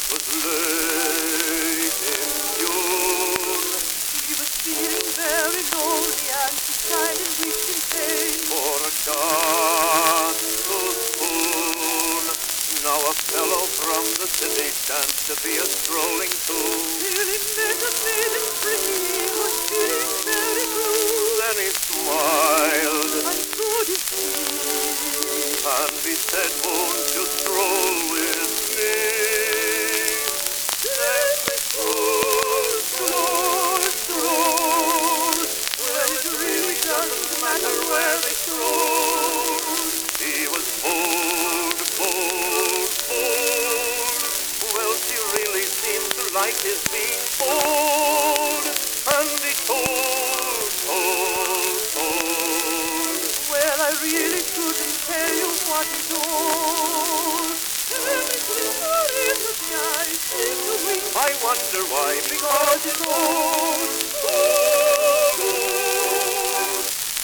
'Twas late in June. He was feeling very lonely and he sighed and wished in vain for a gospel spoon. Now a fellow from the city chanced to be a strolling too. till he met a maiden pretty. He was feeling very blue. Then he smiled And so did she. and he said, "Won't you stroll with me?" Then we stroll, stroll, stroll. Well, it really doesn't matter where they stroll. He was bold, bold, bold. Well, she really seemed to like his being bold. And he told. Well, I really couldn't tell you what he told. Every glimmer in the sky seemed to wink. I wonder why, Because it's old, old, old.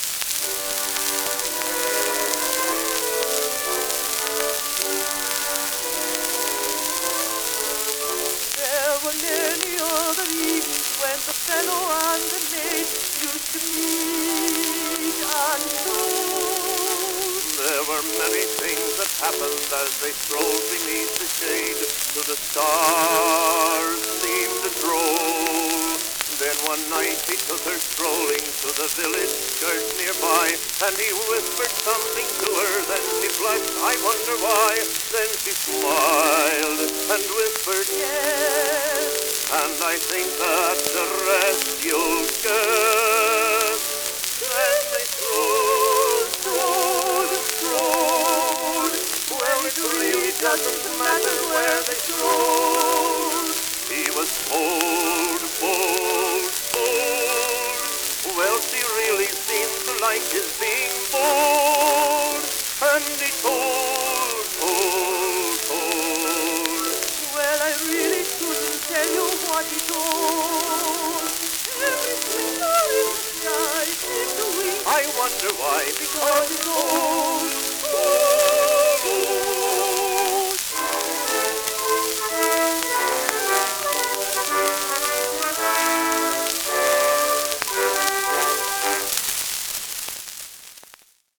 There were many other evenings when the fellow and the maid used to meet and stroll. there were many things that happened as they strolled beneath the shade. To the stars seemed to droll. Then one night he took her strolling to the village church nearby, and he whispered something to her. Then she blushed, I wonder why. Then she smiled and whispered, Yes, and I think that the rest you'll guess. Then they strolled, strolled, strolled. Well, it really doesn't matter where they stroll. he was bold, bold, bold. Well, she really seemed to like his being bold. And he told. Well, I really couldn't tell you what he told. Every twinkle in the sky seemed to wink. I wonder why, Because it's old,